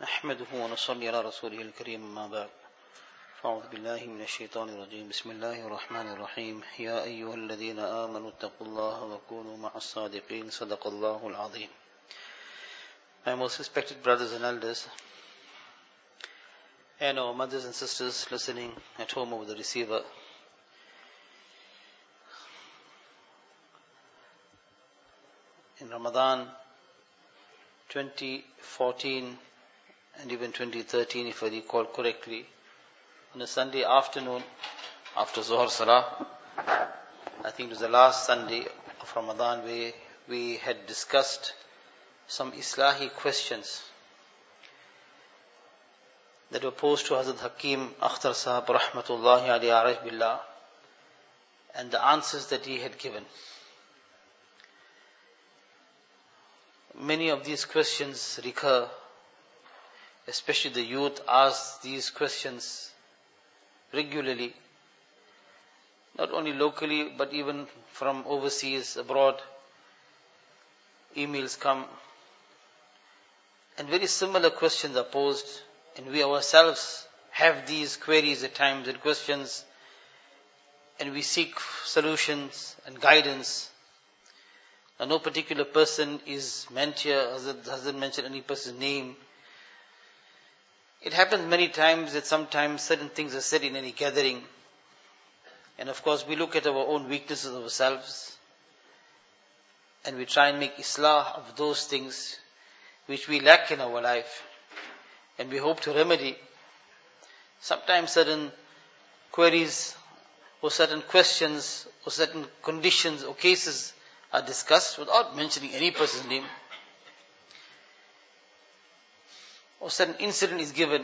نحمده ونصلي على رسوله الكريم أما بعد فأعوذ بالله من الشيطان الرجيم بسم الله الرحمن الرحيم يا أيها الذين آمنوا اتقوا الله وكونوا مع الصادقين صدق الله العظيم. My most respected brothers and elders and our mothers and sisters listening at home over the receiver, in Ramadan 2014 and even 2013, if I recall correctly, on a Sunday afternoon after Zuhr Salah, I think it was the last Sunday of Ramadan, where we had discussed some Islahi questions that were posed to Hazrat Hakim Akhtar Sahab Rahmatullahi alayhi Arif Billah, and the answers that he had given. Many of these questions recur, especially the youth ask these questions regularly, not only locally but even from overseas, abroad. Emails come and very similar questions are posed, and we ourselves have these queries at times and questions, and we seek solutions and guidance. Now, no particular person is meant here, hasn't mentioned any person's name. It happens many times that sometimes certain things are said in any gathering, and of course we look at our own weaknesses of ourselves and we try and make islah of those things which we lack in our life, and we hope to remedy. Sometimes certain queries or certain questions or certain conditions or cases are discussed without mentioning any person's name, or certain incident is given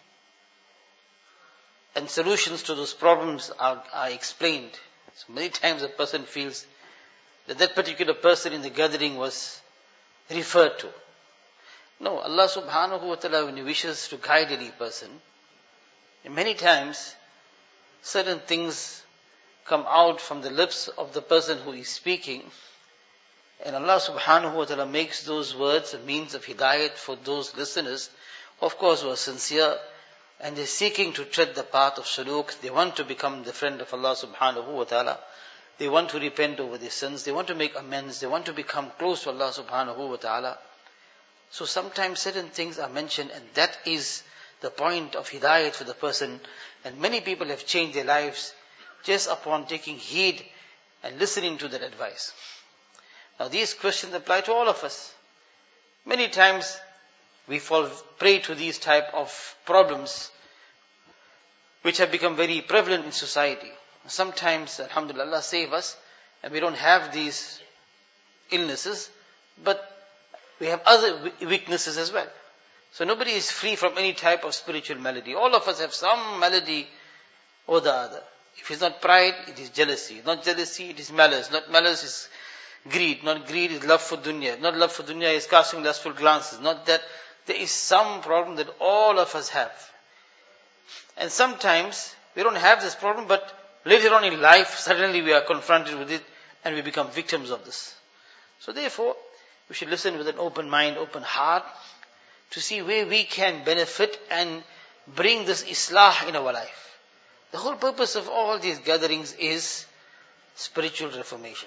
and solutions to those problems are explained. So many times a person feels that particular person in the gathering was referred to. No, Allah subhanahu wa ta'ala, when He wishes to guide any person, and many times certain things come out from the lips of the person who is speaking, and Allah subhanahu wa ta'ala makes those words a means of hidayat for those listeners, of course, who are sincere and they're seeking to tread the path of suluk. They want to become the friend of Allah subhanahu wa ta'ala. They want to repent over their sins. They want to make amends. They want to become close to Allah subhanahu wa ta'ala. So sometimes certain things are mentioned, and that is the point of hidayat for the person. And many people have changed their lives just upon taking heed and listening to that advice. Now these questions apply to all of us. Many times we fall prey to these type of problems which have become very prevalent in society. Sometimes, alhamdulillah, Allah save us, and we don't have these illnesses, but we have other weaknesses as well. So nobody is free from any type of spiritual malady. All of us have some malady or the other. If it's not pride, it is jealousy. Not jealousy, it is malice. Not malice, is greed. Not greed, is love for dunya. Not love for dunya, is casting lustful glances. Not that. There is some problem that all of us have. And sometimes we don't have this problem, but later on in life, suddenly we are confronted with it and we become victims of this. So therefore, we should listen with an open mind, open heart, to see where we can benefit and bring this islah in our life. The whole purpose of all these gatherings is spiritual reformation.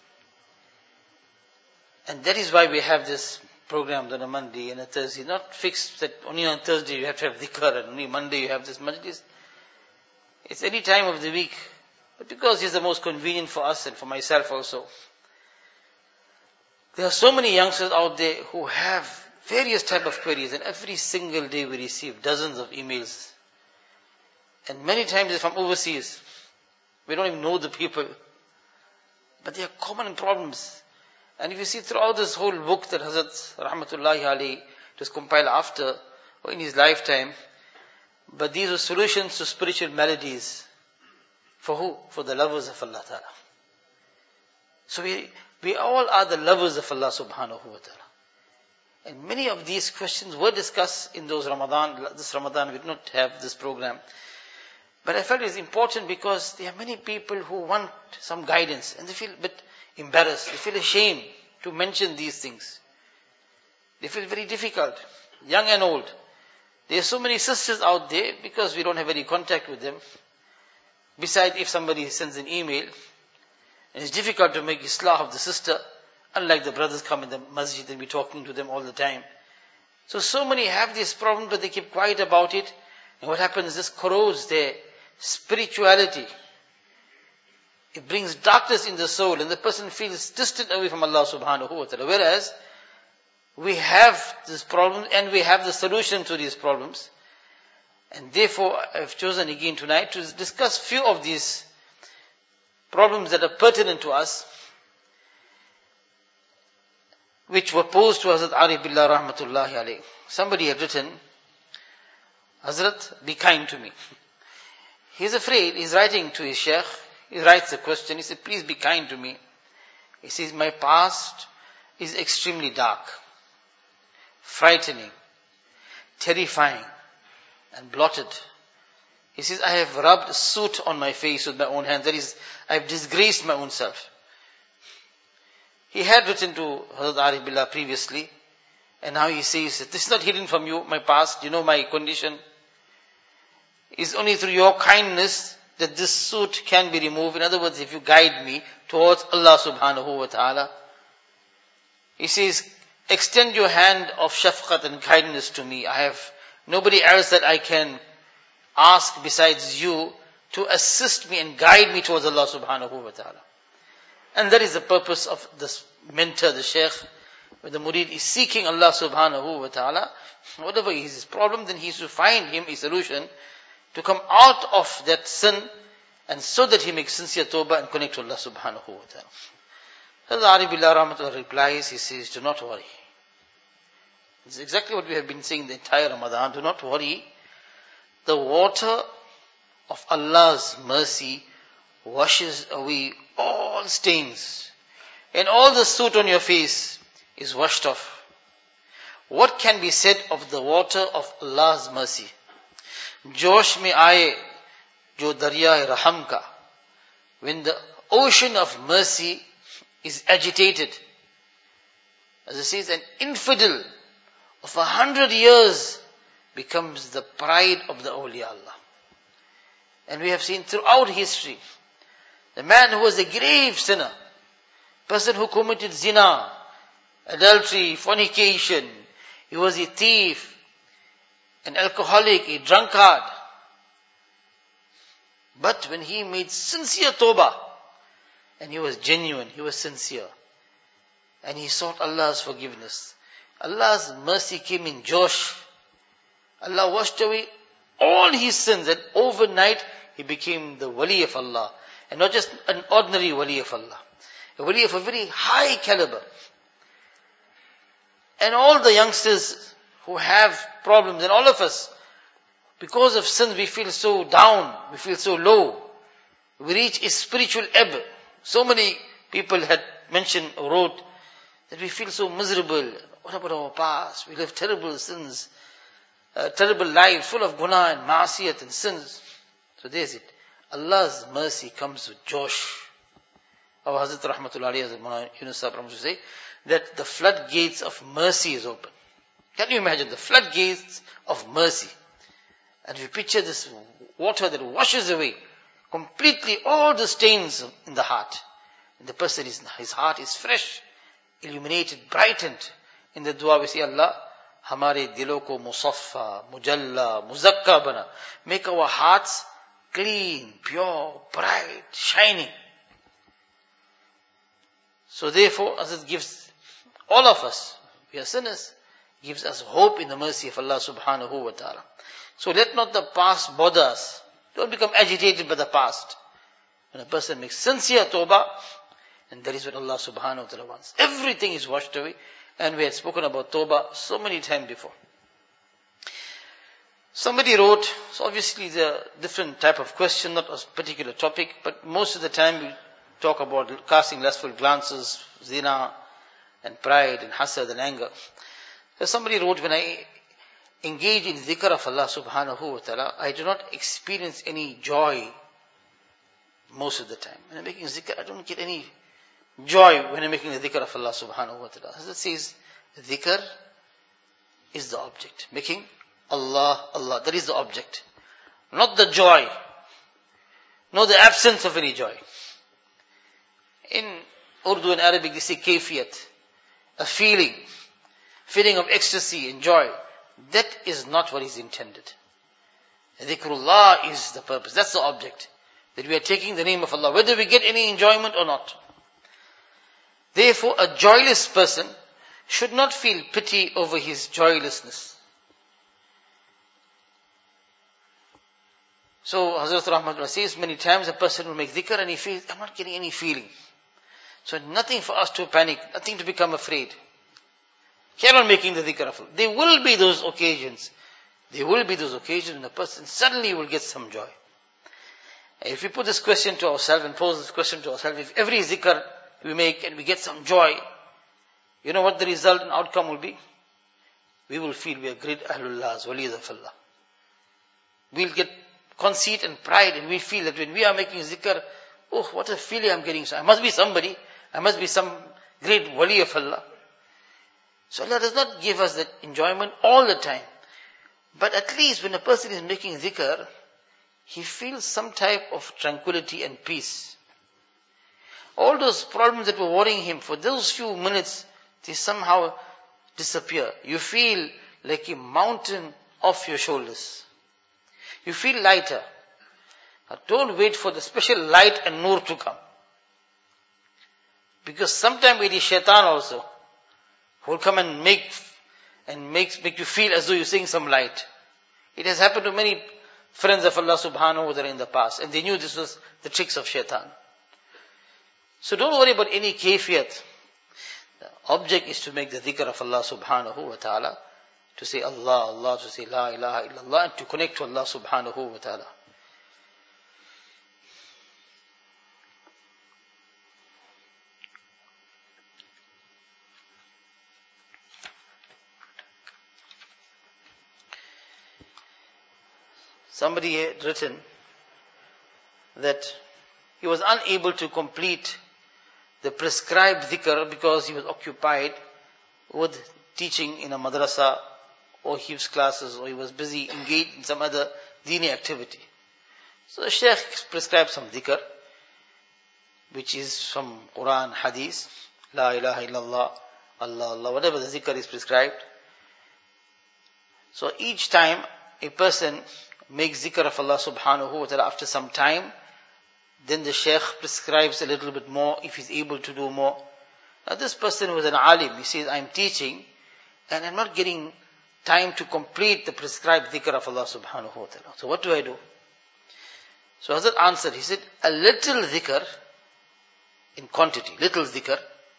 And that is why we have this program on a Monday and a Thursday. Not fixed that only on Thursday you have to have dhikr and only Monday you have this majlis. It's any time of the week. But because it's the most convenient for us and for myself also. There are so many youngsters out there who have various type of queries, and every single day we receive dozens of emails. And many times they're from overseas. We don't even know the people. But they are common problems. And if you see throughout this whole book that Hazrat Rahmatullahi alayhi was compiled after or in his lifetime, but these were solutions to spiritual maladies. For who? For the lovers of Allah Ta'ala. So we all are the lovers of Allah Subhanahu wa Ta'ala. And many of these questions were discussed in those Ramadan. This Ramadan we did not have this program. But I felt it's important because there are many people who want some guidance and they feel a bit embarrassed. They feel ashamed to mention these things. They feel very difficult, young and old. There are so many sisters out there, because we don't have any contact with them. Besides, if somebody sends an email, and it's difficult to make islah of the sister, unlike the brothers come in the masjid and we're talking to them all the time. So many have this problem, but they keep quiet about it. And what happens, this corrodes their spirituality. It brings darkness in the soul, and the person feels distant away from Allah subhanahu wa ta'ala. Whereas, we have this problem, and we have the solution to these problems. And therefore, I've chosen again tonight to discuss few of these problems that are pertinent to us, which were posed to Hazrat Arif Billah rahmatullahi alayh. Somebody had written, Hazrat, be kind to me. He's afraid, he's writing to his Shaykh, he writes a question, he said, please be kind to me. He says, my past is extremely dark, frightening, terrifying, and blotted. He says, I have rubbed soot on my face with my own hands. That is, I have disgraced my own self. He had written to Hazrat Arif Billah previously, and now he says, this is not hidden from you, my past, you know my condition. It's only through your kindness that this soot can be removed. In other words, if you guide me towards Allah subhanahu wa ta'ala. He says, extend your hand of shafqat and kindness to me. I have nobody else that I can ask besides you to assist me and guide me towards Allah subhanahu wa ta'ala. And that is the purpose of this mentor, the Shaykh, where the murid is seeking Allah subhanahu wa ta'ala. Whatever is his problem, then he has to find him a solution to come out of that sin, and so that he makes sincere tawbah and connect to Allah subhanahu wa ta'ala. Hazrat Arif Billah rahmatullah replies, he says, do not worry. This is exactly what we have been saying the entire Ramadan. Do not worry. The water of Allah's mercy washes away all stains, and all the soot on your face is washed off. What can be said of the water of Allah's mercy? Josh mein aaye jo darya raham ka. When the ocean of mercy is agitated, as it says, an infidel of 100 years becomes the pride of the awliya Allah. And we have seen throughout history, the man who was a grave sinner, person who committed zina, adultery, fornication, he was a thief, an alcoholic, a drunkard. But when he made sincere tawbah, and he was genuine, he was sincere, and he sought Allah's forgiveness, Allah's mercy came in Josh. Allah washed away all his sins, and overnight he became the wali of Allah. And not just an ordinary wali of Allah, a wali of a very high caliber. And all the youngsters who have problems, and all of us, because of sins we feel so down, we feel so low. We reach a spiritual ebb. So many people had mentioned or wrote that we feel so miserable. What about our past? We live terrible sins, terrible lives full of guna and ma'asiyat and sins. So there's it. Allah's mercy comes with Josh. Our Hazrat Rahmatullah alayhi, Hazrat Yunus Sahib Rahmatullah say that the floodgates of mercy is open. Can you imagine the floodgates of mercy? And we picture this water that washes away completely all the stains in the heart. And the person his heart is fresh, illuminated, brightened. In the dua we say, Allah, hamare dilo ko musaffa, mujalla, muzakka bana. Make our hearts clean, pure, bright, shining. So therefore, as it gives all of us, we are sinners, gives us hope in the mercy of Allah subhanahu wa ta'ala. So let not the past bother us. Don't become agitated by the past. When a person makes sincere tawbah, and that is what Allah subhanahu wa ta'ala wants. Everything is washed away. And we had spoken about tawbah so many times before. Somebody wrote, so obviously it's a different type of question, not a particular topic, but most of the time we talk about casting lustful glances, zina, and pride, and hasad, and anger. So somebody wrote, when I engage in dhikr of Allah subhanahu wa ta'ala, I do not experience any joy most of the time. When I'm making zikr, I don't get any joy when I'm making the dhikr of Allah subhanahu wa ta'ala. As it says, dhikr is the object. Making Allah, Allah. That is the object. Not the joy. Not the absence of any joy. In Urdu and Arabic, they say kayfiyat. A feeling of ecstasy and joy. That is not what is intended. Dhikrullah is the purpose. That's the object. That we are taking the name of Allah, whether we get any enjoyment or not. Therefore, a joyless person should not feel pity over his joylessness. So, Hazrat Rahmatullah says, many times a person will make dhikr and he feels, I'm not getting any feeling. So, nothing for us to panic, nothing to become afraid. Carry on making the dhikr of Allah. There will be those occasions. There will be those occasions when a person suddenly will get some joy. If we put this question to ourselves and pose this question to ourselves, if every zikr we make and we get some joy, you know what the result and outcome will be? We will feel we are great Ahlullahs, Waliyas of Allah. We'll get conceit and pride and we feel that when we are making zikr, oh, what a feeling I'm getting. So I must be somebody. I must be some great Wali of Allah. So Allah does not give us that enjoyment all the time. But at least when a person is making dhikr, he feels some type of tranquility and peace. All those problems that were worrying him, for those few minutes, they somehow disappear. You feel like a mountain off your shoulders. You feel lighter. Now don't wait for the special light and nur to come. Because sometimes it is shaitan also who will come and make you feel as though you're seeing some light. It has happened to many friends of Allah subhanahu wa ta'ala in the past, and they knew this was the tricks of shaitan. So don't worry about any kayfiyat. The object is to make the dhikr of Allah subhanahu wa ta'ala, to say Allah, Allah, to say La ilaha illallah, and to connect to Allah subhanahu wa ta'ala. Somebody had written that he was unable to complete the prescribed dhikr because he was occupied with teaching in a madrasa or hifz classes, or he was busy engaged in some other dini activity. So the Shaykh prescribed some dhikr, which is from Quran, Hadith, La ilaha illallah, Allah, Allah, whatever the dhikr is prescribed. So each time a person makes zikr of Allah subhanahu wa ta'ala after some time, then the Shaykh prescribes a little bit more if he's able to do more. Now this person was an alim. He says, I'm teaching and I'm not getting time to complete the prescribed dhikr of Allah subhanahu wa ta'ala. So what do I do? So Hazrat answered, he said, a little dhikr in quantity, little dhikr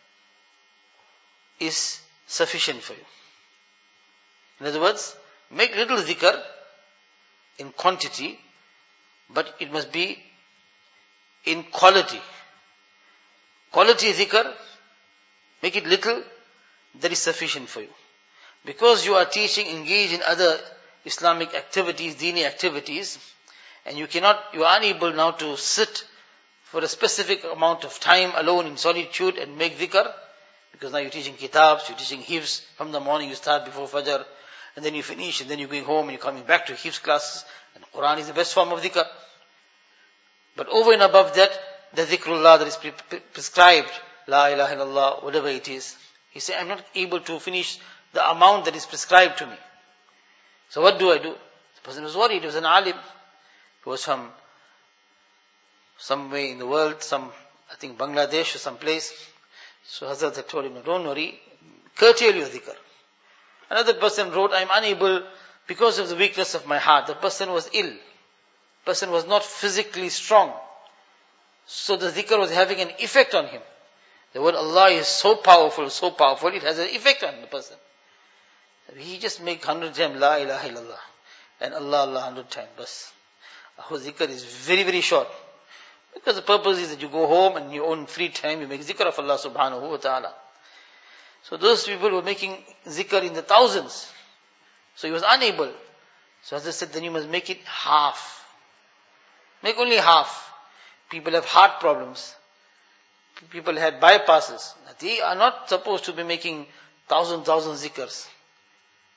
is sufficient for you. In other words, make little dhikr in quantity, but it must be in quality. Quality dhikr, make it little, that is sufficient for you. Because you are teaching, engaged in other Islamic activities, dini activities, and you are unable now to sit for a specific amount of time alone in solitude and make dhikr, because now you're teaching kitabs, you're teaching hifz, from the morning you start before Fajr, and then you finish, and then you're going home and you're coming back to hifz classes, and Quran is the best form of dhikr. But over and above that, the dhikrullah that is prescribed, La ilaha illallah, whatever it is, he said, I'm not able to finish the amount that is prescribed to me. So what do I do? The person was worried. He was an alim. He was from somewhere in the world, I think Bangladesh or some place. So Hazrat had told him, no, don't worry, curtail your dhikr. Another person wrote, I'm unable because of the weakness of my heart. The person was ill. The person was not physically strong. So the dhikr was having an effect on him. The word Allah is so powerful, it has an effect on the person. He just make 100 times La ilaha illallah and Allah, Allah 100 times. Bas. Our zikr is very, very short. Because the purpose is that you go home and in your own free time you make zikr of Allah subhanahu wa ta'ala. So those people were making zikr in the thousands. So he was unable. So as I said, then you must make it half. Make only half. People have heart problems. People had bypasses. They are not supposed to be making thousand zikrs.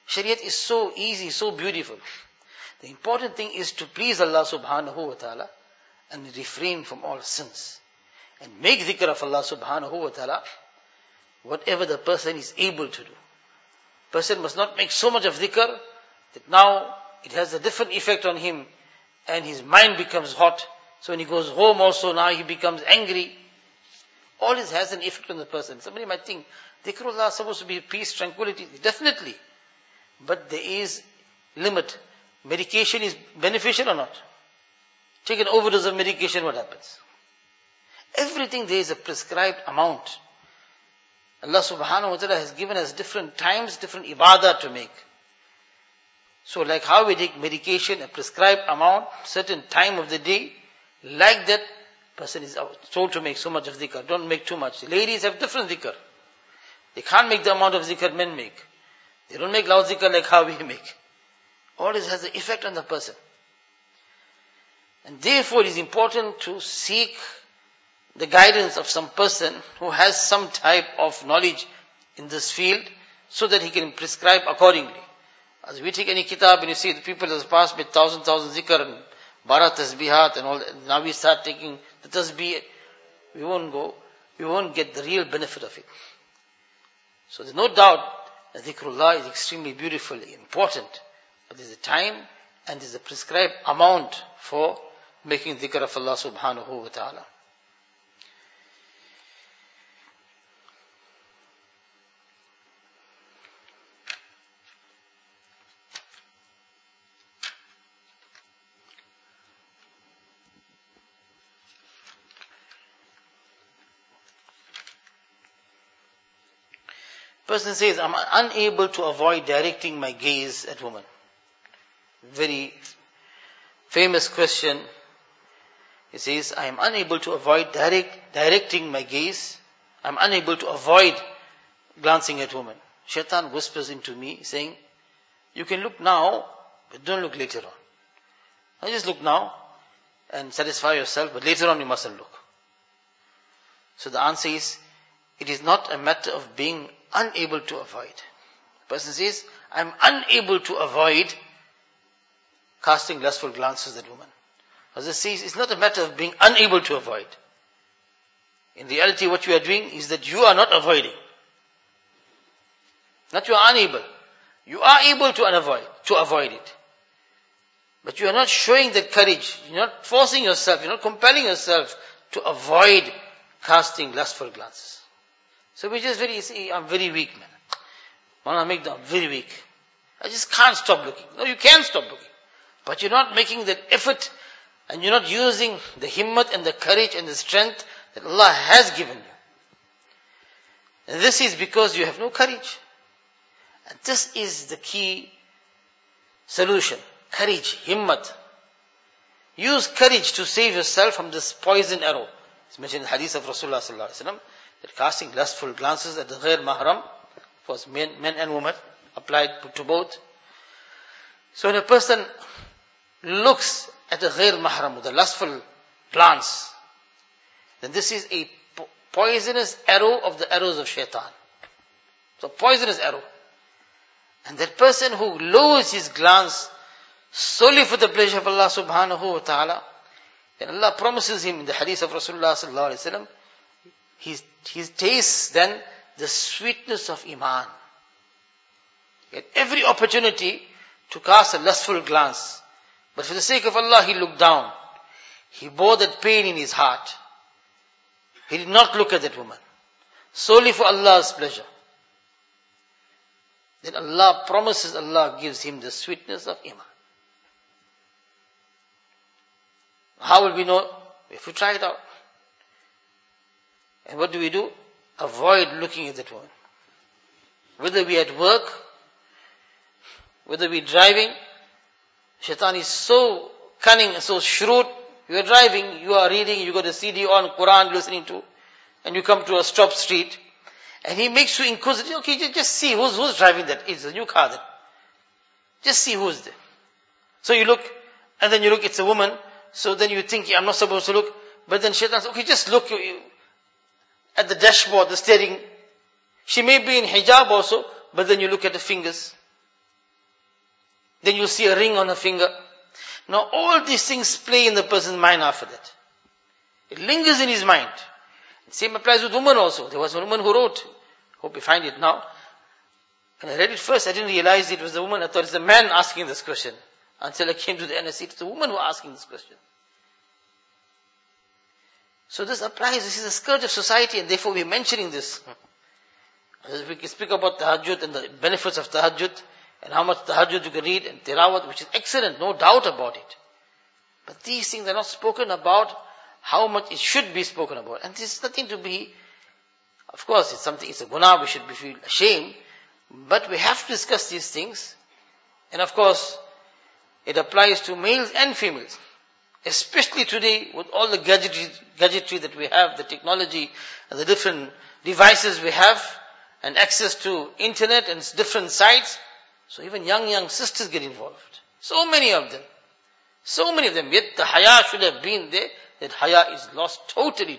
Shariat is so easy, so beautiful. The important thing is to please Allah subhanahu wa ta'ala and refrain from all sins. And make dhikr of Allah subhanahu wa ta'ala whatever the person is able to do. Person must not make so much of dhikr that now it has a different effect on him and his mind becomes hot. So when he goes home also now he becomes angry. All this has an effect on the person. Somebody might think, dhikrullah is supposed to be peace, tranquility. Definitely. But there is limit. Medication is beneficial or not? Take an overdose of medication, what happens? Everything there is a prescribed amount. Allah subhanahu wa ta'ala has given us different times, different ibadah to make. So like how we take medication, a prescribed amount, certain time of the day, like that, person is told to make so much of dhikr. Don't make too much. Ladies have different dhikr. They can't make the amount of dhikr men make. They don't make loud dhikr like how we make. All this has an effect on the person. And therefore it is important to seek the guidance of some person who has some type of knowledge in this field so that he can prescribe accordingly. As we take any kitab and you see the people that have passed with thousand zikr and bara tasbihat and all that, now we start taking the tasbih, we won't get the real benefit of it. So there's no doubt that dhikrullah is extremely beautiful, important. But there's a time and there's a prescribed amount for making dhikr of Allah subhanahu wa ta'ala. Person says, I'm unable to avoid directing my gaze at women. Very famous question. He says, I am unable to avoid directing my gaze. I'm unable to avoid glancing at women. Shaitan whispers into me saying, you can look now, but don't look later on. Now just look now and satisfy yourself, but later on you mustn't look. So the answer is, it is not a matter of being unable to avoid. The person says, I'm unable to avoid casting lustful glances at women. Hazrat says, it's not a matter of being unable to avoid. In reality, what you are doing is that you are not avoiding. Not you are unable. You are able to avoid it. But you are not showing that courage. You're not forcing yourself. You're not compelling yourself to avoid casting lustful glances. So we just I'm very weak, man. I'm very weak. I just can't stop looking. No, you can stop looking. But you're not making that effort and you're not using the himmat and the courage and the strength that Allah has given you. And this is because you have no courage. And this is the key solution. Courage, himmat. Use courage to save yourself from this poison arrow. It's mentioned in the hadith of Rasulullah sallallahu alaihi wasallam that casting lustful glances at the ghair mahram, for men and women, applied to both. So when a person looks at the ghair mahram, the lustful glance, then this is a poisonous arrow of the arrows of shaitan. So poisonous arrow. And that person who lowers his glance solely for the pleasure of Allah subhanahu wa ta'ala, then Allah promises him in the hadith of Rasulullah sallallahu alaihi wasallam, he tastes then the sweetness of iman. At every opportunity to cast a lustful glance, but for the sake of Allah he looked down. He bore that pain in his heart. He did not look at that woman. Solely for Allah's pleasure. Then Allah promises, Allah gives him the sweetness of iman. How will we know? If we try it out. And what do? Avoid looking at that woman. Whether we at work, whether we driving, shaitan is so cunning, so shrewd. You are driving, you are reading, you got a CD on, Quran listening to, and you come to a stop street, and he makes you inquisitive. Okay, just see who's driving that. It's a new car then. Just see who's there. So you look, and then you look, it's a woman. So then you think, I'm not supposed to look. But then shaitan says, okay, just look at the dashboard, the steering. She may be in hijab also, but then you look at the fingers. Then you'll see a ring on a finger. Now all these things play in the person's mind after that. It lingers in his mind. Same applies with women also. There was a woman who wrote, hope you find it now. When I read it first, I didn't realize it was a woman. I thought it's a man asking this question. Until I came to the end, I see it's a woman who asking this question. So this applies, this is a scourge of society, and therefore we're mentioning this. We can speak about tahajjud and the benefits of tahajjud, and how much tahajjud you can read, and tilawat, which is excellent, no doubt about it. But these things are not spoken about how much it should be spoken about. And this is nothing to be, of course, it's a guna, we should feel ashamed, but we have to discuss these things. And of course, it applies to males and females. Especially today, with all the gadgetry that we have, the technology and the different devices we have, and access to internet and different sites. So even young sisters get involved. So many of them. Yet the haya should have been there. That haya is lost totally.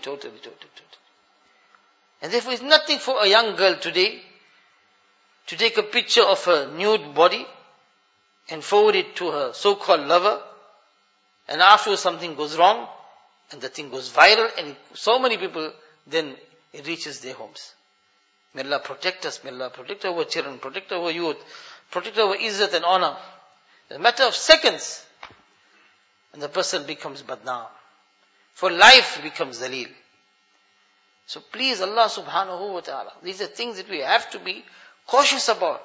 And therefore it's nothing for a young girl today to take a picture of her nude body and forward it to her so-called lover. And after something goes wrong, and the thing goes viral, and so many people, then it reaches their homes. May Allah protect us, may Allah protect our children, protect our youth, protect our izzat and honor. In a matter of seconds, and the person becomes badnaam. For life becomes daleel. So please, Allah subhanahu wa ta'ala, these are things that we have to be cautious about.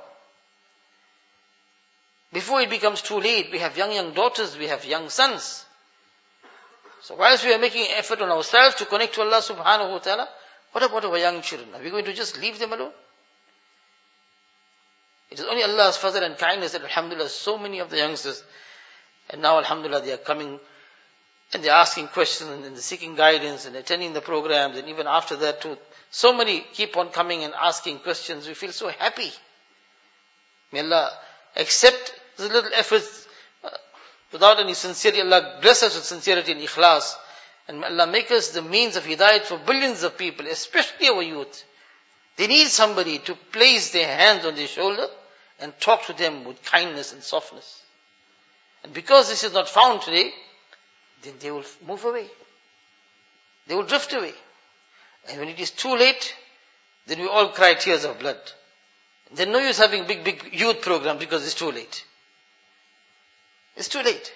Before it becomes too late, we have young daughters, we have young sons. So whilst we are making effort on ourselves to connect to Allah subhanahu wa ta'ala, what about our young children? Are we going to just leave them alone? It is only Allah's fazl and kindness that alhamdulillah, so many of the youngsters, and now alhamdulillah they are coming, and they are asking questions, and they're seeking guidance, and attending the programs, and even after that too, so many keep on coming and asking questions. We feel so happy. May Allah accept the little efforts without any sincerity. Allah bless us with sincerity and ikhlas. And may Allah make us the means of hidayat for billions of people, especially our youth. They need somebody to place their hands on their shoulder and talk to them with kindness and softness. And because this is not found today, then they will move away. They will drift away. And when it is too late, then we all cry tears of blood. Then no use having big youth program because it's too late. It's too late.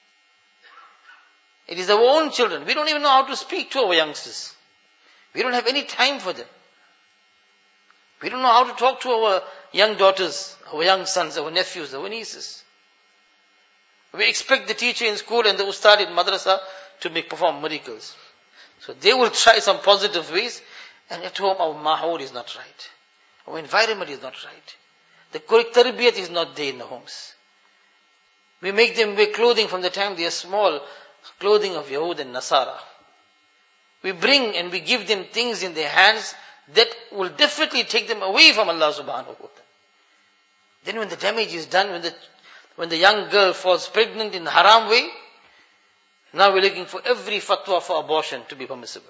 It is our own children. We don't even know how to speak to our youngsters. We don't have any time for them. We don't know how to talk to our young daughters, our young sons, our nephews, our nieces. We expect the teacher in school and the ustad in madrasa to perform miracles. So they will try some positive ways, and at home our mahool is not right. Our environment is not right. The correct tarbiyat is not there in the homes. We make them wear clothing from the time they are small, clothing of Yahud and Nasara. We bring and we give them things in their hands that will definitely take them away from Allah subhanahu wa ta'ala. Then when the damage is done, when the young girl falls pregnant in the haram way, now we're looking for every fatwa for abortion to be permissible.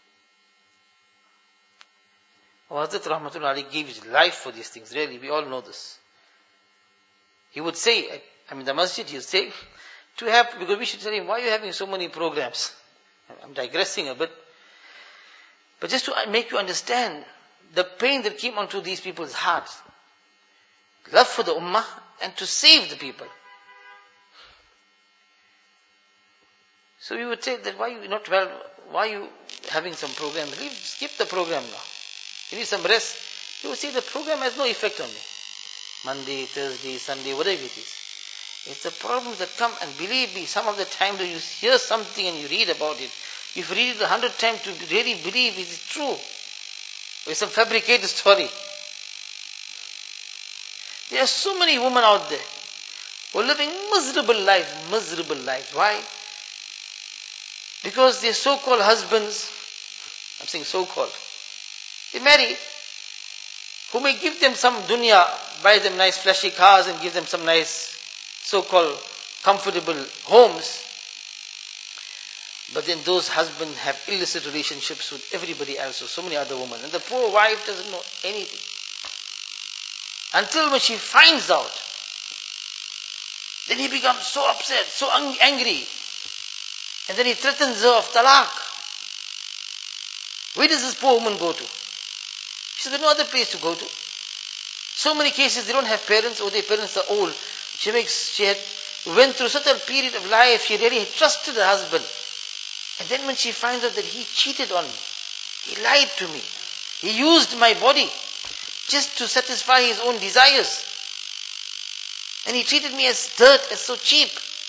Hazrat Rahmatullah Ali gave his life for these things, really, we all know this. He would say, the masjid, he would say, because we should tell him, why are you having so many programs? I'm digressing a bit. But just to make you understand the pain that came onto these people's hearts. Love for the ummah and to save the people. So we would say that why are you having some program? Skip the program now. You need some rest. You would say the program has no effect on me. Monday, Thursday, Sunday, whatever it is. It's the problems that come, and believe me, some of the time that you hear something and you read about it, if you read it 100 times to really believe it is true, it's some fabricated story. There are so many women out there who are living miserable life. Why? Because their so-called husbands, I'm saying so-called, they marry, who may give them some dunya, buy them nice flashy cars and give them some nice so-called comfortable homes. But then those husbands have illicit relationships with everybody else, or so many other women. And the poor wife doesn't know anything. Until when she finds out Then he becomes so upset, so angry. And then he threatens her of talaq. Where does this poor woman go to? She's got no other place to go to. So many cases they don't have parents or their parents are old. She had went through such a period of life, she really trusted her husband. And then when she finds out that he cheated on me, he lied to me, he used my body just to satisfy his own desires. And he treated me as dirt, as so cheap.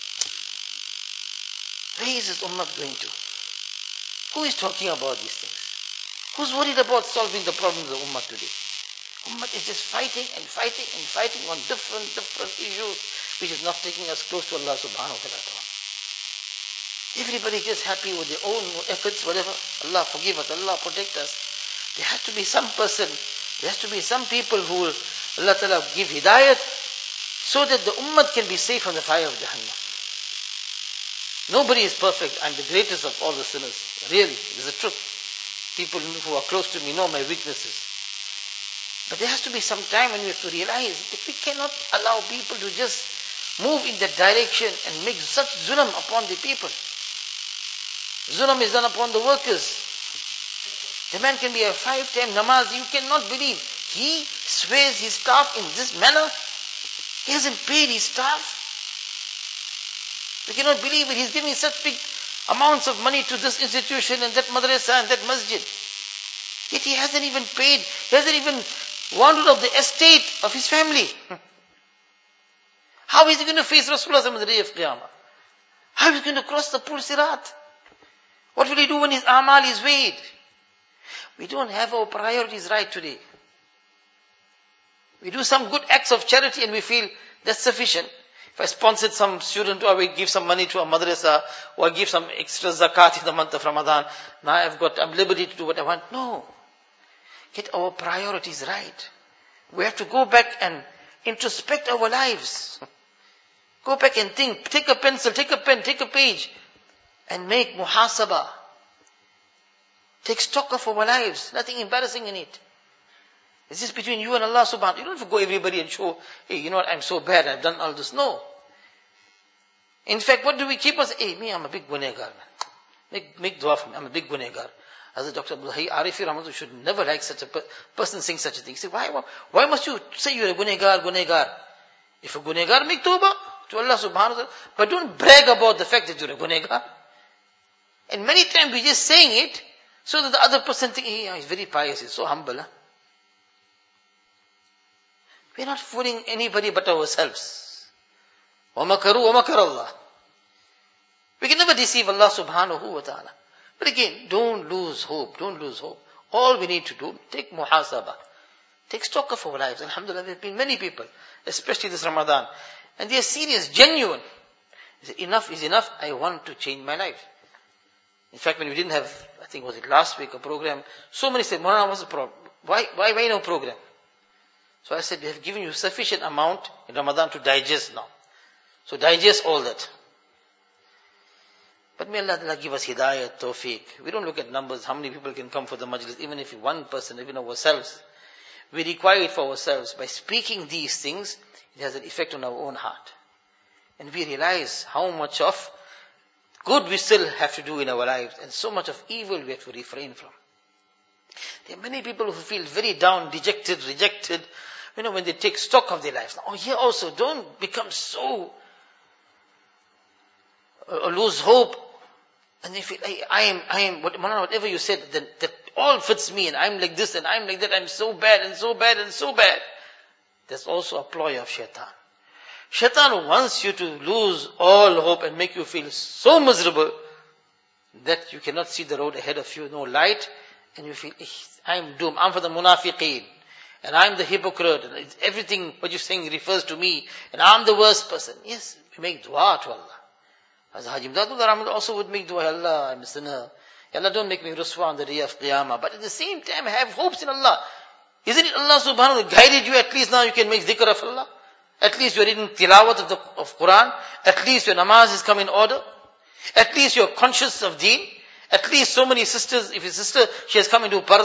Where is this ummah going to? Who is talking about these things? Who's worried about solving the problems of ummah today? Ummah is just fighting and fighting and fighting on different issues, which is not taking us close to Allah subhanahu wa ta'ala. Everybody just happy with their own efforts, whatever. Allah forgive us, Allah protect us. There has to be some person, there has to be some people who will Allah ta'ala give hidayat, so that the ummah can be safe from the fire of Jahannam. Nobody is perfect. I'm the greatest of all the sinners. Really, it's the truth. People who are close to me know my weaknesses. But there has to be some time when we have to realize that we cannot allow people to just move in that direction and make such zulm upon the people. Zulm is done upon the workers. The man can be a 5-time namaz. You cannot believe. He swears his staff in this manner. He hasn't paid his staff. We cannot believe it. He's giving such big amounts of money to this institution and that madrasa and that masjid. Yet he hasn't even paid. He hasn't even wandered off the estate of his family. How is he going to face Rasulullah on the day of Qiyamah? How is he going to cross the pool Sirat? What will he do when his amal is weighed? We don't have our priorities right today. We do some good acts of charity and we feel that's sufficient. If I sponsored some student or I give some money to a madrasa or I give some extra zakat in the month of Ramadan, now I'm liberty to do what I want. No. Get our priorities right. We have to go back and introspect our lives. Go back and think. Take a pencil, take a pen, take a page and make muhasabah. Take stock of our lives. Nothing embarrassing in it. It's just between you and Allah subhanahu wa ta'ala. You don't have to go everybody and show, hey, you know what, I'm so bad, I've done all this. No. In fact, what do we keep on saying? Hey, me, I'm a big gunegar, man. Make dua for me, I'm a big gunegar. As Dr. Abdul Hayy Arifi Rahmatu should never like such a person saying such a thing. He said, why must you say you're a gunegar? If a gunegar, make tawbah to Allah subhanahu wa ta'ala. But don't brag about the fact that you're a gunegar. And many times we're just saying it, so that the other person thinks, hey, he's very pious, he's so humble. Huh? We're not fooling anybody but ourselves. وَمَكَرُوا وَمَكَرَ اللَّهِ. We can never deceive Allah subhanahu wa ta'ala. But again, don't lose hope. Don't lose hope. All we need to do, take muhasabah. Take stock of our lives. Alhamdulillah, there have been many people, especially this Ramadan. And they are serious, genuine. They say, enough is enough. I want to change my life. In fact, when we didn't have, I think was it last week, a program, so many said, Maulana, what's the problem? Why no program? So I said, we have given you sufficient amount in Ramadan to digest now. So digest all that. But may Allah give us hidayah, tawfiq. We don't look at numbers, how many people can come for the majlis, even if one person, even ourselves. We require it for ourselves. By speaking these things, it has an effect on our own heart. And we realize how much of good we still have to do in our lives, and so much of evil we have to refrain from. There are many people who feel very down, dejected, rejected, when they take stock of their lives. Now, here also, don't become so, lose hope, and they feel, hey, I am, whatever you said, that all fits me, and I'm like this, and I'm like that, I'm so bad, and so bad, and so bad. That's also a ploy of shaitan. Shaitan wants you to lose all hope and make you feel so miserable that you cannot see the road ahead of you, no light, and you feel, I'm doomed, I'm for the munafiqeen, and I'm the hypocrite, and everything what you're saying refers to me, and I'm the worst person. Yes, we make dua to Allah. As Haji Imdadullah Rahman also would make dua, Allah, I'm a sinner. Allah, don't make me ruswa on the day of Qiyamah. But at the same time, have hopes in Allah. Isn't it Allah subhanahu wa ta'ala guided you? At least now you can make dhikr of Allah. At least you're reading tilawat of Quran. At least your namaz is come in order. At least you're conscious of deen. At least so many sisters, if your sister, she has come into parda.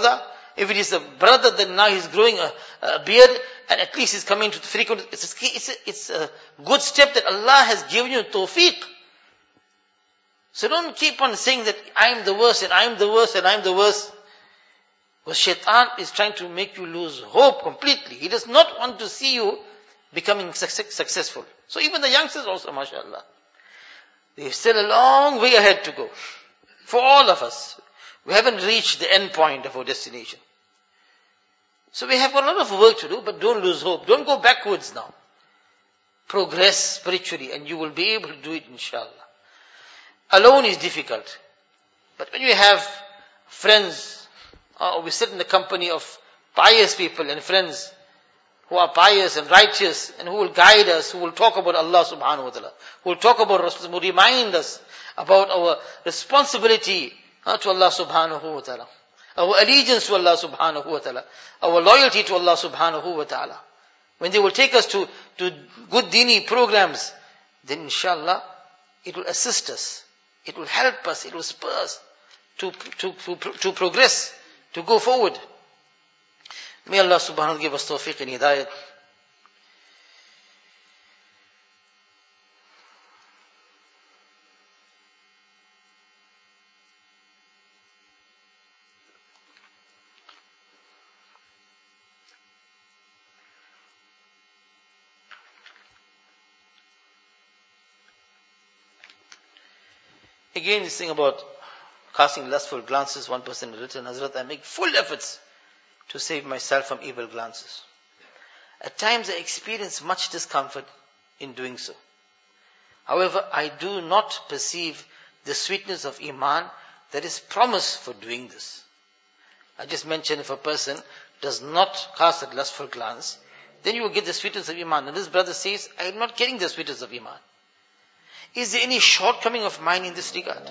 If it is a brother, then now he's growing a beard, and at least he's coming to the frequent. It's a good step that Allah has given you tawfiq. So don't keep on saying that I'm the worst, and I'm the worst, and I'm the worst. Because shaitan is trying to make you lose hope completely. He does not want to see you becoming successful. So even the youngsters also, mashallah, they have still a long way ahead to go. For all of us. We haven't reached the end point of our destination. So we have got a lot of work to do, but don't lose hope. Don't go backwards now. Progress spiritually, and you will be able to do it, inshallah. Alone is difficult. But when you have friends, or we sit in the company of pious people and friends who are pious and righteous, and who will guide us, who will talk about Allah subhanahu wa ta'ala, who will talk about Rasul, who will remind us about our responsibility to Allah subhanahu wa ta'ala, our allegiance to Allah subhanahu wa ta'ala, our loyalty to Allah subhanahu wa ta'ala. When they will take us to good dini programs, then inshallah, it will assist us, it will help us, it will spur us to progress, to go forward. May Allah subhanahu wa ta'ala give us tawfiq and hidayat. Again, this thing about casting lustful glances, one person has written, Hazrat, I make full efforts to save myself from evil glances. At times I experience much discomfort in doing so. However, I do not perceive the sweetness of Iman that is promised for doing this. I just mentioned if a person does not cast a lustful glance, then you will get the sweetness of Iman. And this brother says, I am not getting the sweetness of Iman. Is there any shortcoming of mine in this regard?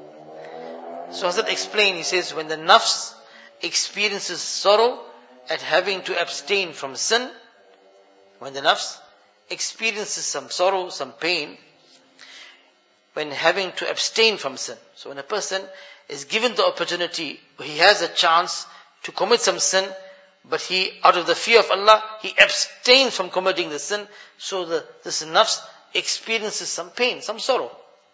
So Hazrat explained, he says, when the nafs experiences sorrow at having to abstain from sin, when the nafs experiences some sorrow, some pain, when having to abstain from sin. So when a person is given the opportunity, he has a chance to commit some sin, but he, out of the fear of Allah, he abstains from committing the sin, so this nafs experiences some pain, some sorrow.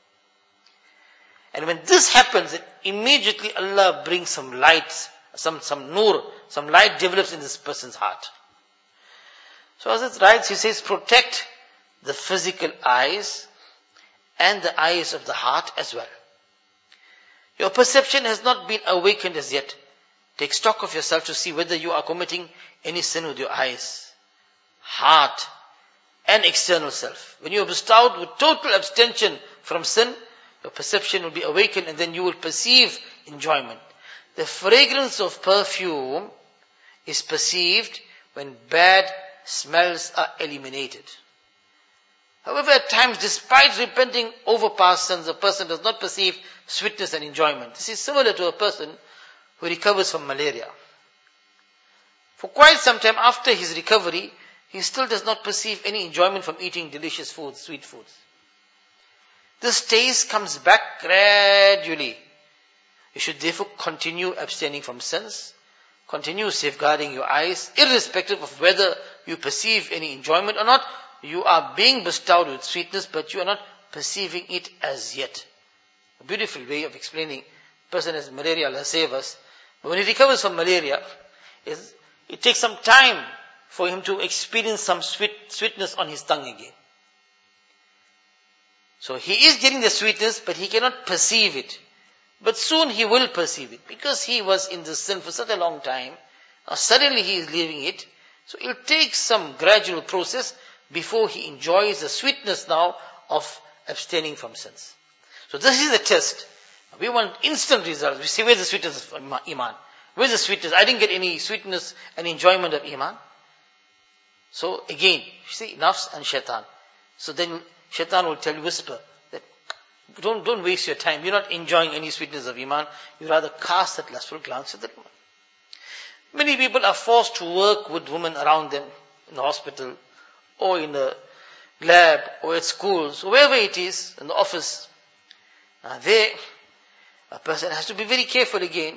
And when this happens, immediately Allah brings some light, some nur, some light develops in this person's heart. So as it writes, he says, protect the physical eyes and the eyes of the heart as well. Your perception has not been awakened as yet. Take stock of yourself to see whether you are committing any sin with your eyes, heart, and external self. When you are bestowed with total abstention from sin, your perception will be awakened and then you will perceive enjoyment. The fragrance of perfume is perceived when bad smells are eliminated. However, at times, despite repenting over past sins, a person does not perceive sweetness and enjoyment. This is similar to a person who recovers from malaria. For quite some time after his recovery, he still does not perceive any enjoyment from eating delicious foods, sweet foods. This taste comes back gradually. You should therefore continue abstaining from sins, continue safeguarding your eyes, irrespective of whether you perceive any enjoyment or not. You are being bestowed with sweetness, but you are not perceiving it as yet. A beautiful way of explaining. A person has malaria, Allah save us. But when he recovers from malaria, it takes some time for him to experience some sweetness on his tongue again. So he is getting the sweetness, but he cannot perceive it. But soon he will perceive it, because he was in the sin for such a long time. Now suddenly he is leaving it. So it will take some gradual process before he enjoys the sweetness now of abstaining from sins. So this is the test. We want instant results. We say, where's the sweetness of Iman? Where's the sweetness? I didn't get any sweetness and enjoyment of Iman. So again, you see, nafs and shaitan. So then shaitan will tell you, whisper, that don't waste your time. You're not enjoying any sweetness of Iman. You rather cast that lustful glance at that woman. Many people are forced to work with women around them in the hospital, or in the lab, or at schools, wherever it is, in the office. Now there, a person has to be very careful again.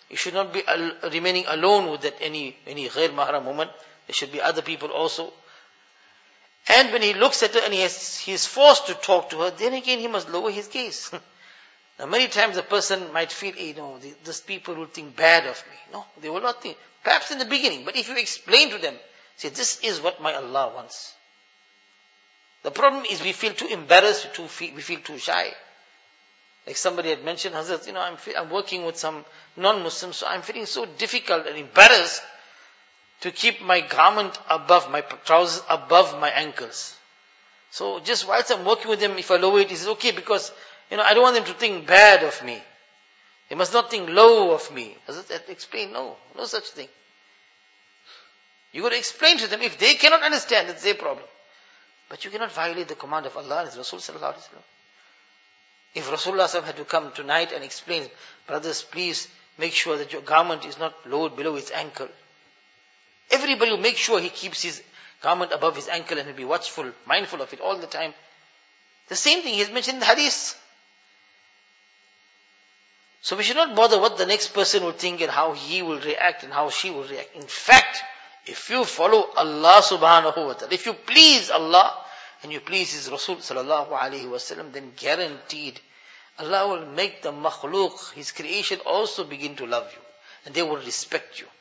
You should not be remaining alone with that any ghair mahram woman. There should be other people also. And when he looks at her and he is forced to talk to her, then again he must lower his gaze. Now many times a person might feel, these people will think bad of me. No, they will not think. Perhaps in the beginning, but if you explain to them, say, this is what my Allah wants. The problem is we feel too embarrassed, we feel too shy. Like somebody had mentioned, Hazrat, I'm working with some non-Muslims, so I'm feeling so difficult and embarrassed to keep my garment above, my trousers above my ankles. So just whilst I'm working with them, if I lower it, it's okay because, I don't want them to think bad of me. They must not think low of me. Hazrat explain, no such thing. You got to explain to them. If they cannot understand, it's their problem. But you cannot violate the command of Allah and His Rasul sallallahu alaihi wasallam. If Rasulullah had to come tonight and explain, brothers, please make sure that your garment is not lowered below its ankle. Everybody will make sure he keeps his garment above his ankle and he'll be watchful, mindful of it all the time. The same thing he has mentioned in the hadith. So we should not bother what the next person will think and how he will react and how she will react. In fact, if you follow Allah subhanahu wa ta'ala, if you please Allah and you please His Rasul sallallahu alayhi wa sallam, then guaranteed Allah will make the makhluk, His creation, also begin to love you. And they will respect you.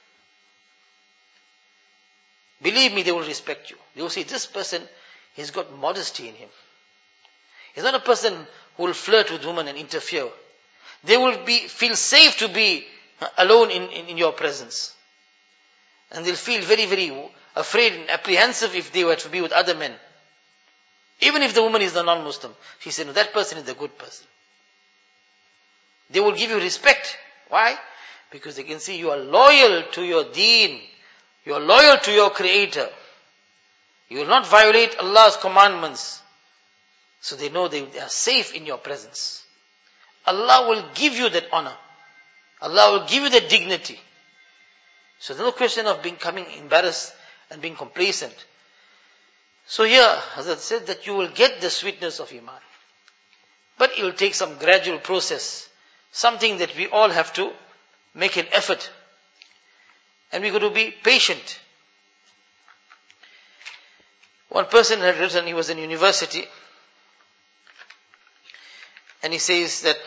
Believe me, they will respect you. They will say, this person, he's got modesty in him. He's not a person who will flirt with women and interfere. They will feel safe to be alone in your presence. And they'll feel very, very afraid and apprehensive if they were to be with other men. Even if the woman is the non-Muslim. She said, no, that person is the good person. They will give you respect. Why? Because they can see you are loyal to your deen. You are loyal to your Creator. You will not violate Allah's commandments. So they know they are safe in your presence. Allah will give you that honor. Allah will give you that dignity. So there's no question of becoming embarrassed and being complacent. So here, Hazrat said that you will get the sweetness of Iman. But it will take some gradual process. Something that we all have to make an effort. And we've got to be patient. One person had written, he was in university. And he says that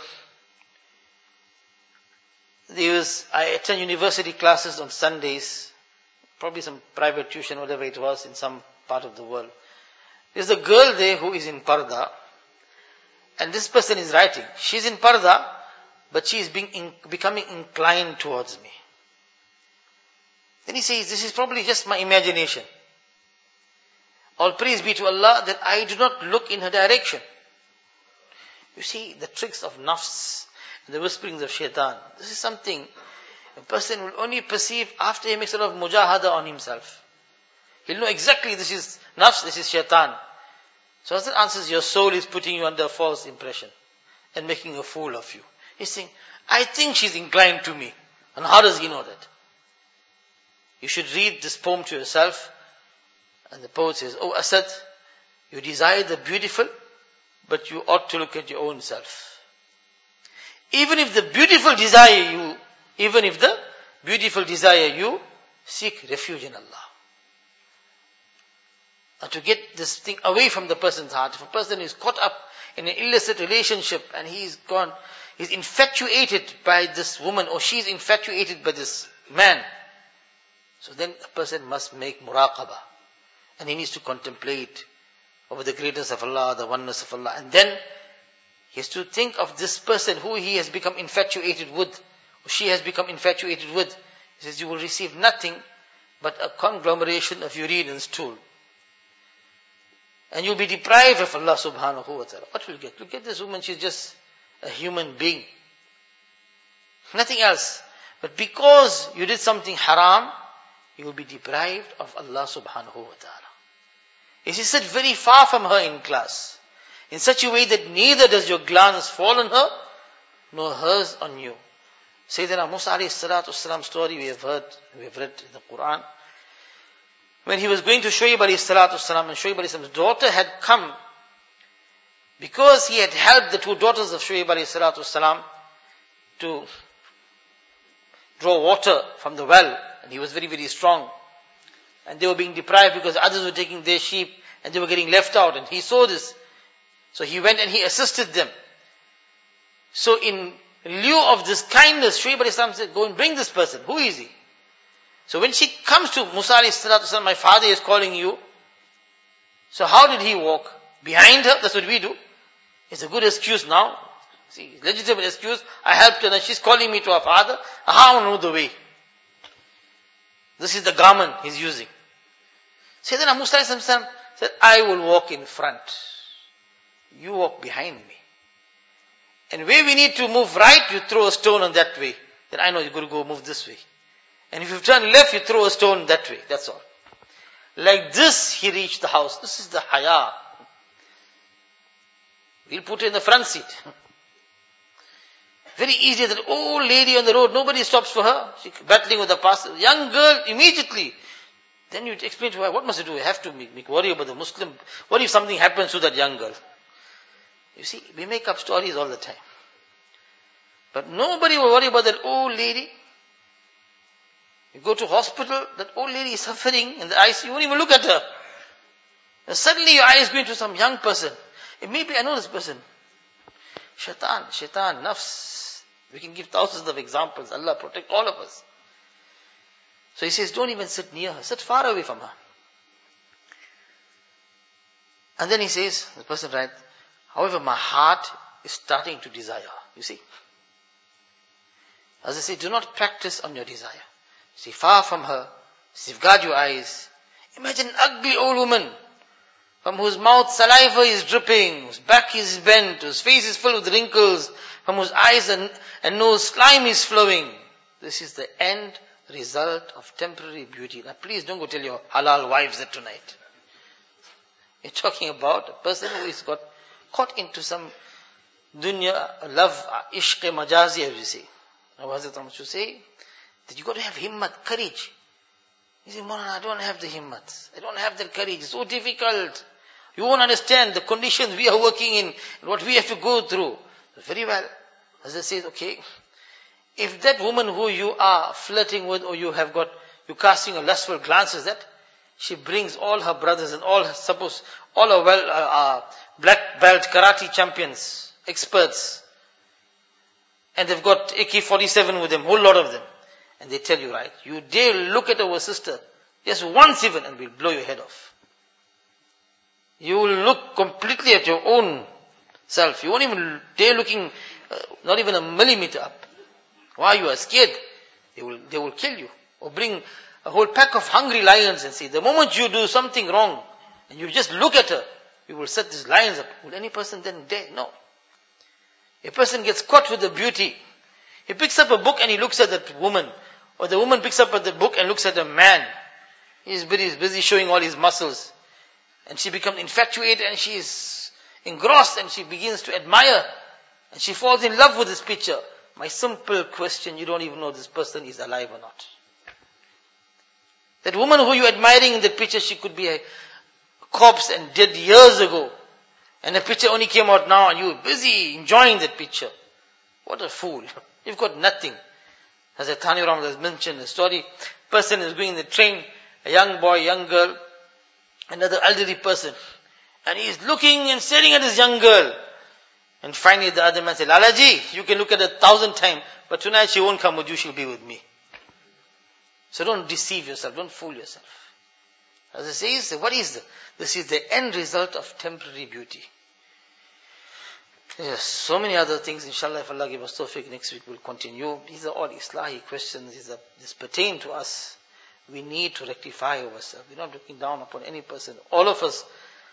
I attend university classes on Sundays, probably some private tuition, whatever it was, in some part of the world. There's a girl there who is in parda, and this person is writing. She's in parda, but she is becoming inclined towards me. Then he says, this is probably just my imagination. All praise be to Allah that I do not look in her direction. You see, the tricks of nafs, the whisperings of shaitan. This is something a person will only perceive after he makes a lot of mujahada on himself. He'll know exactly this is nafs, this is shaitan. So as it answers, your soul is putting you under a false impression and making a fool of you. He's saying, I think she's inclined to me. And how does he know that? You should read this poem to yourself. And the poet says, Oh Asad, you desire the beautiful, but you ought to look at your own self. Even if the beautiful desire you, seek refuge in Allah. And to get this thing away from the person's heart. If a person is caught up in an illicit relationship and he's infatuated by this woman or she's infatuated by this man, so then a person must make muraqabah. And he needs to contemplate over the greatness of Allah, the oneness of Allah. And then he has to think of this person who he has become infatuated with, or she has become infatuated with. He says, you will receive nothing but a conglomeration of urine and stool. And you'll be deprived of Allah subhanahu wa ta'ala. What will you get? Look at this woman, she's just a human being. Nothing else. But because you did something haram, you will be deprived of Allah subhanahu wa ta'ala. He said very far from her in class. In such a way that neither does your glance fall on her, nor hers on you. Sayyidina Musa alayhi salatu wasalam story we have read in the Quran. When he was going to Shuaib alayhi salatu wasalam, and Shuaib alayhi salam's daughter had come, because he had helped the two daughters of Shuaib alayhi salatu wasalam to draw water from the well, and he was very, very strong. And they were being deprived because others were taking their sheep, and they were getting left out, and he saw this. So he went and he assisted them. So in lieu of this kindness, Shuaib alayhi salam said, go and bring this person. Who is he? So when she comes to Musa alayhi salam, my father is calling you. So how did he walk? Behind her? That's what we do. It's a good excuse now. See, legitimate excuse. I helped her and she's calling me to her father. How I know the way? This is the garment he's using. Sayyidina Musa alayhi salam said, I will walk in front. You walk behind me. And where we need to move right, you throw a stone on that way. Then I know you're going to go move this way. And if you turn left, you throw a stone that way. That's all. Like this, he reached the house. This is the haya. We'll put her in the front seat. Very easy. That old lady on the road, nobody stops for her. She's battling with the pastor. Young girl, immediately. Then you explain to her, what must you do? You have to make worry about the Muslim. What if something happens to that young girl? You see, we make up stories all the time. But nobody will worry about that old lady. You go to hospital, that old lady is suffering in the ICU, you won't even look at her. And suddenly your eye is going to some young person. And maybe I know this person. Shaitan, nafs. We can give thousands of examples. Allah protect all of us. So he says, don't even sit near her. Sit far away from her. And then he says, the person writes, however, my heart is starting to desire. You see. As I say, do not practice on your desire. Stay far from her. Safeguard your eyes. Imagine an ugly old woman from whose mouth saliva is dripping, whose back is bent, whose face is filled with wrinkles, from whose eyes and nose slime is flowing. This is the end result of temporary beauty. Now please don't go tell your halal wives that tonight. You're talking about a person who is got caught into some dunya, love, ishq majazi, as you say. Now Hazrat Ahmad should say that you got to have himmat, courage. You say, Maulana, I don't have the himmat. I don't have that courage. It's so difficult. You won't understand the conditions we are working in and what we have to go through. Very well. Hazrat says, okay, if that woman who you are flirting with or you're casting a lustful glances at, she brings all her brothers and all her black belt karate champions, experts, and they've got AK-47 with them, whole lot of them. And they tell you, right, you dare look at our sister, just once even, and we'll blow your head off. You will look completely at your own self. You won't even dare looking, not even a millimeter up. Why? You are scared. They will kill you. Or bring a whole pack of hungry lions and say, the moment you do something wrong, and you just look at her, we will set these lions up. Will any person then dare? No. A person gets caught with the beauty. He picks up a book and he looks at that woman. Or the woman picks up the book and looks at a man. He's busy showing all his muscles. And she becomes infatuated and she is engrossed and she begins to admire. And she falls in love with this picture. My simple question, you don't even know this person is alive or not. That woman who you're admiring in that picture, she could be a corpse and dead years ago. And the picture only came out now and you're busy enjoying that picture. What a fool. You've got nothing. As Thani Ram has mentioned a story, person is going in the train, a young boy, young girl, another elderly person. And he is looking and staring at this young girl. And finally the other man said, Lalaji, you can look at her 1,000 times, but tonight she won't come with you, she'll be with me. So don't deceive yourself, don't fool yourself. As it says, what is this? This is the end result of temporary beauty. There's so many other things, inshallah, if Allah gives us tawfiq, next week we'll continue. These are all Islahi questions, these pertain to us. We need to rectify ourselves. We're not looking down upon any person. All of us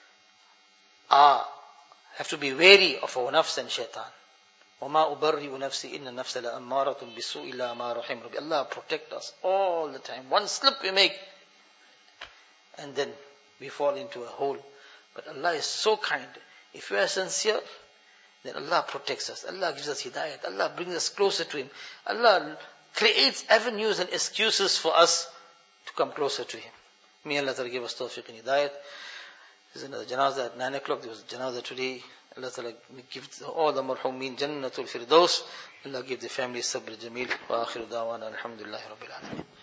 have to be wary of our nafs and shaitan. وَمَا أُبَرِّئُ نَفْسِي إِنَّ النَّفْسَ لَأَمَّارَةٌ بِالسُّوءِ إِلَّا مَا رَحِمَ رَبِّي. Allah protect us all the time. One slip we make, and then we fall into a hole. But Allah is so kind. If we are sincere, then Allah protects us. Allah gives us hidayat. Allah brings us closer to Him. Allah creates avenues and excuses for us to come closer to Him. May Allah give us tawfiq and hidayat. There's another janazah at 9 o'clock. There was a janazah today. Allah Ta'ala give all the marhumin Jannatul Firdaus. Allah give the family sabr jameel. Wa akhiru da'wana alhamdulillahi rabbil alameen.